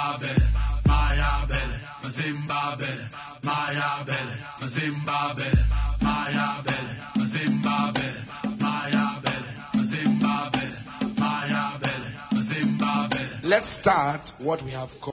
Zimbabwe, Maya Bele, Zimbabwe, Maya Bele, Zimbabwe, Maya Bele, Zimbabwe, Maya Bele, Zimbabwe, Maya Bele, Zimbabwe. Let's start what we have called